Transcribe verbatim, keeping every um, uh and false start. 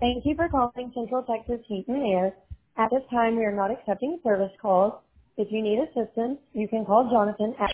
Thank you for calling Central Texas Heat and Air. At this time, we are not accepting service calls. If you need assistance, you can call Jonathan at